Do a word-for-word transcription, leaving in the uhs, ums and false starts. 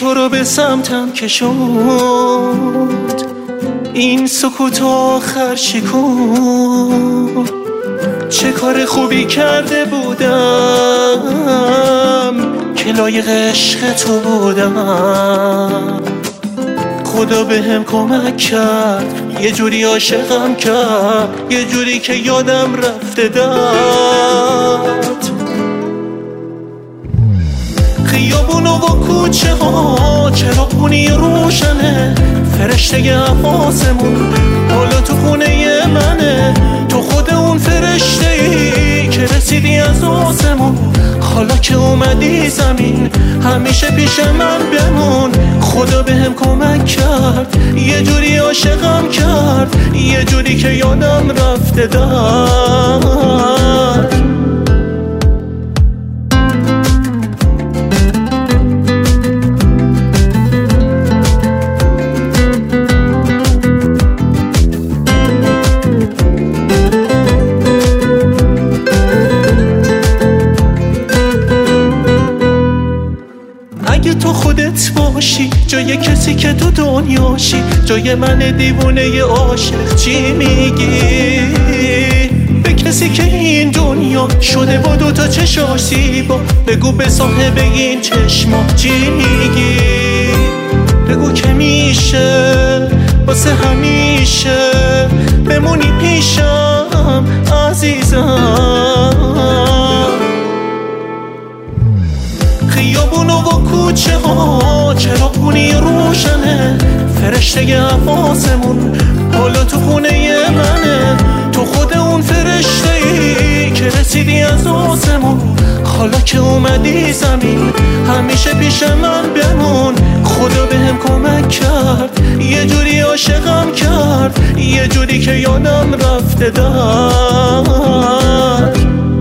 تو رو به سمتم کشوند، این سکوت آخر شکوند. چه کار خوبی کرده بودم که لایق عشق تو بودم. خدا به هم کمک کرد، یه جوری عاشقم کرد، یه جوری که یادم رفته داد. خیابون و کوچه ها چراغونی روشنه، فرشته آسمون حالا تو خونه منه. تو خود اون فرشته ای که رسیدی از آسمون، حالا که اومدی زمین همیشه پیش من بمون. خدا به هم کمک کرد، یه جوری عاشقم کرد، یه جوری که یادم رفته داد. اگه تو خودت باشی جای کسی که تو دنیاشی، جای من دیوونه عاشق چی میگی؟ به کسی که این دنیا شده با دوتا چشاش زیبا، بگو به صاحب این چشما چی میگی؟ بگو که میشه واسه همیشه بمونی پیشم عزیزم. خیابون و کوچه ها چراغونی روشنه، فرشته آسمون حالا تو خونه منه. تو خود اون فرشته ای که رسیدی از آسمون، حالا که اومدی زمین همیشه پیش من بمون. خدا به هم کمک کرد، یه جوری عاشقم کرد، یه جوری که یادم رفته داد.